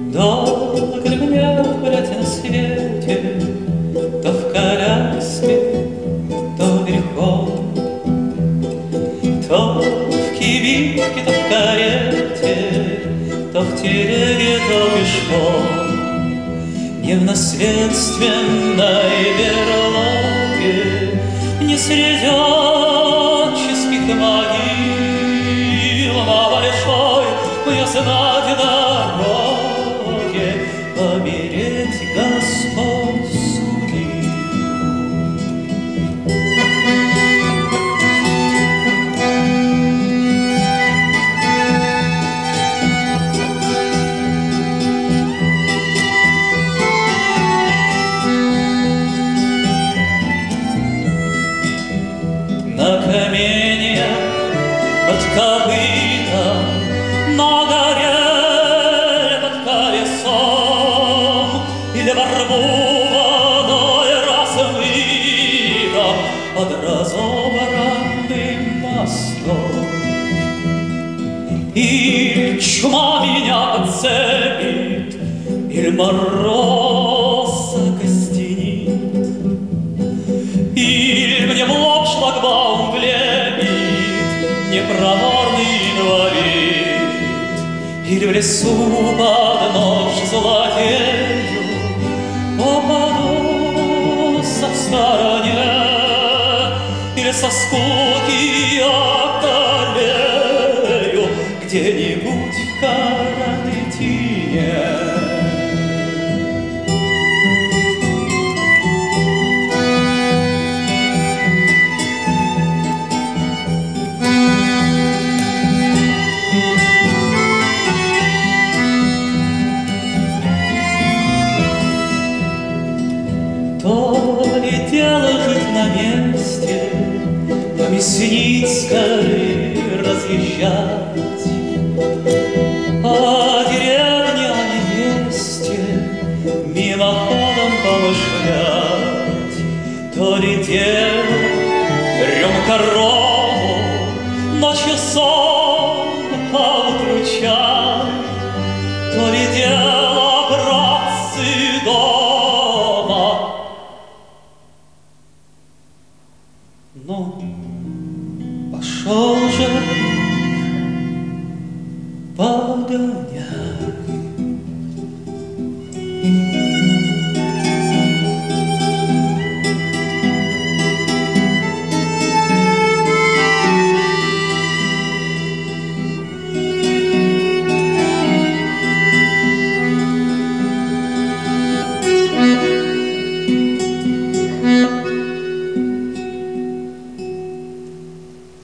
Долго ли мне гулять на свете, то в коляске, то верхом, то в кибитке, то в карете, то в телеге, то пешком. Не в наследственной берлоге, не среди отческих могил, на большой мне знать дороге помереть Господь судил. На каменьях под копытом, на горе под колесом, или во рву водой размытом под разобранным мостом. Или чума меня подцепит, или мороз окостенит, или мне в лоб шлагбаум влепит непроворный инвалид, или в лесу под нож злодею попадусь в стороне, или со скуки околею где-нибудь в карантине. То ли дело жить на месте, по Мясницкой разъезжать, по деревне о невесте мимоходом помышлять. То ли дело рюмка рому, ночью сон, поутру чай, то ли дело братцы дома. Ну, пошел же погонять.